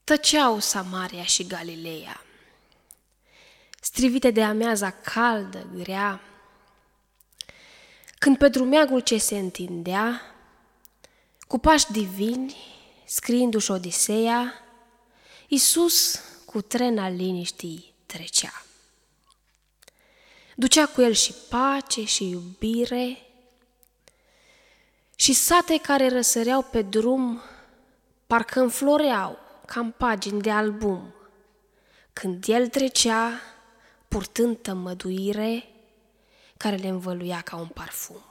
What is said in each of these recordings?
Tăceau Samaria și Galileea, strivite de amiaza caldă, grea, când pe drumeagul ce se întindea, cu pași divini, scriindu-și Odiseea, Iisus cu tren al liniștii trecea. Ducea cu el și pace și iubire și sate care răsăreau pe drum, parcă înfloreau ca în pagini de album, când el trecea purtând tămăduire care le învăluia ca un parfum.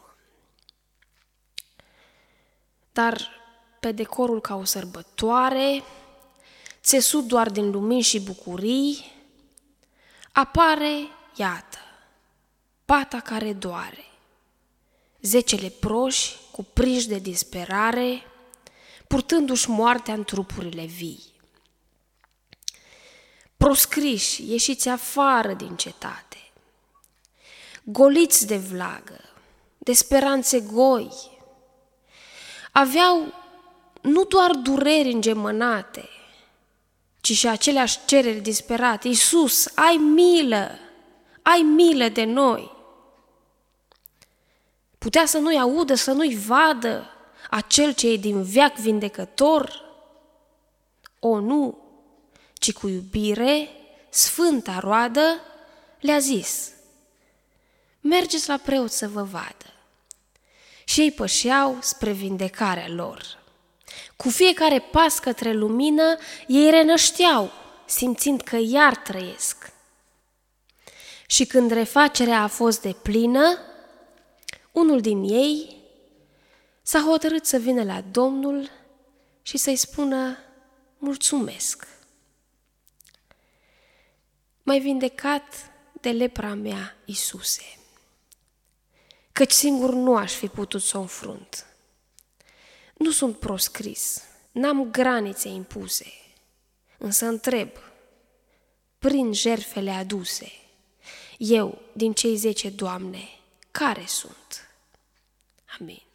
Dar pe decorul ca o sărbătoare, țesut doar din lumini și bucurii, apare, iată, pata care doare, 10 leproși cuprinși de disperare, purtându-și moartea în trupurile vii. Proscriși, ieșiți afară din cetate, goliți de vlagă, de speranțe goi, aveau nu doar dureri îngemănate, ci și aceleași cereri disperate. Iisus, ai milă de noi! Putea să nu-i audă, să nu-i vadă acel ce e din veac vindecător? O, nu, ci cu iubire, sfânta roadă, le-a zis: mergeți la preot să vă vadă. Și ei pășeau spre vindecarea lor. Cu fiecare pas către lumină, ei renășteau, simțind că iar trăiesc. Și când refacerea a fost deplină, unul din ei s-a hotărât să vină la Domnul și să-i spună: mulțumesc. M-ai vindecat de lepra mea, Iisuse, căci singur nu aș fi putut să o înfrunt. Nu sunt proscris, n-am granițe impuse, însă întreb, prin jertfele aduse, eu, din cei 10, Doamne, care sunt? Amin.